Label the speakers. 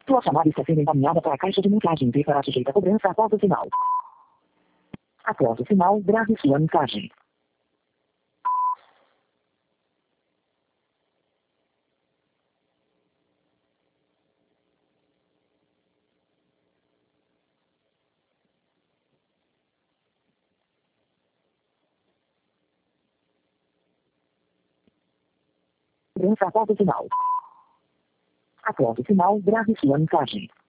Speaker 1: Sua chamada está sendo encaminhada para a caixa de mensagens e será sujeita a cobrança após o sinal. Após o sinal, grave sua mensagem. Cobrança após o sinal. Após o sinal, grave sua mensagem.